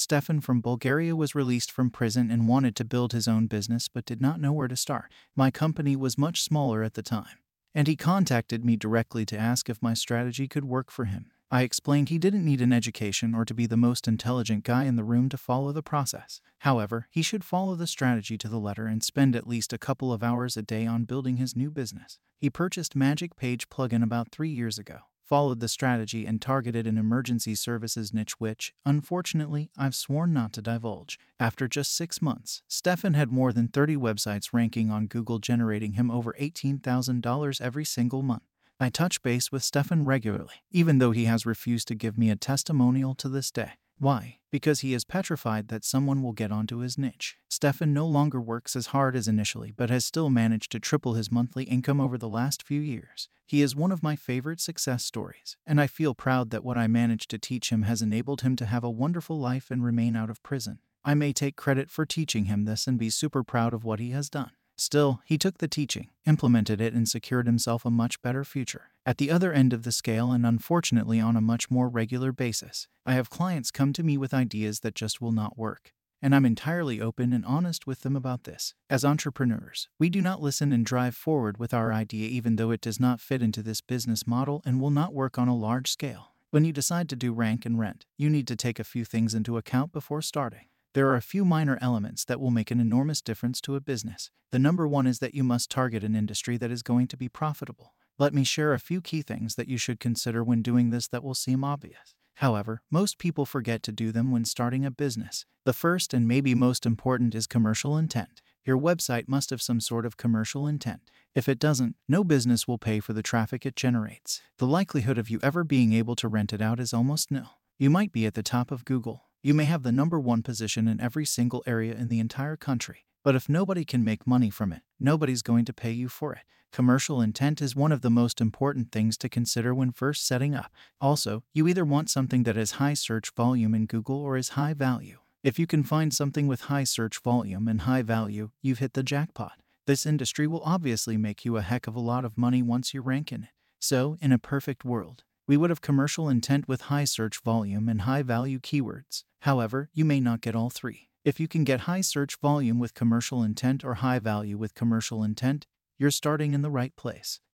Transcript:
Stefan from Bulgaria was released from prison and wanted to build his own business but did not know where to start. My company was much smaller at the time, and he contacted me directly to ask if my strategy could work for him. I explained he didn't need an education or to be the most intelligent guy in the room to follow the process. However, he should follow the strategy to the letter and spend at least a couple of hours a day on building his new business. He purchased Magic Page plugin about 3 years ago, followed the strategy and targeted an emergency services niche which, unfortunately, I've sworn not to divulge. After just 6 months, Stefan had more than 30 websites ranking on Google, generating him over $18,000 every single month. I touch base with Stefan regularly, even though he has refused to give me a testimonial to this day. Why? Because he is petrified that someone will get onto his niche. Stefan no longer works as hard as initially, but has still managed to triple his monthly income over the last few years. He is one of my favorite success stories, and I feel proud that what I managed to teach him has enabled him to have a wonderful life and remain out of prison. I may take credit for teaching him this and be super proud of what he has done. Still, he took the teaching, implemented it, and secured himself a much better future. At the other end of the scale, and unfortunately on a much more regular basis, I have clients come to me with ideas that just will not work. And I'm entirely open and honest with them about this. As entrepreneurs, we do not listen and drive forward with our idea even though it does not fit into this business model and will not work on a large scale. When you decide to do rank and rent, you need to take a few things into account before starting. There are a few minor elements that will make an enormous difference to a business. The number one is that you must target an industry that is going to be profitable. Let me share a few key things that you should consider when doing this that will seem obvious. However, most people forget to do them when starting a business. The first and maybe most important is commercial intent. Your website must have some sort of commercial intent. If it doesn't, no business will pay for the traffic it generates. The likelihood of you ever being able to rent it out is almost nil. You might be at the top of Google. You may have the number one position in every single area in the entire country. But if nobody can make money from it, nobody's going to pay you for it. Commercial intent is one of the most important things to consider when first setting up. Also, you either want something that has high search volume in Google or is high value. If you can find something with high search volume and high value, you've hit the jackpot. This industry will obviously make you a heck of a lot of money once you rank in it. So, in a perfect world, we would have commercial intent with high search volume and high value keywords. However, you may not get all three. If you can get high search volume with commercial intent or high value with commercial intent, you're starting in the right place.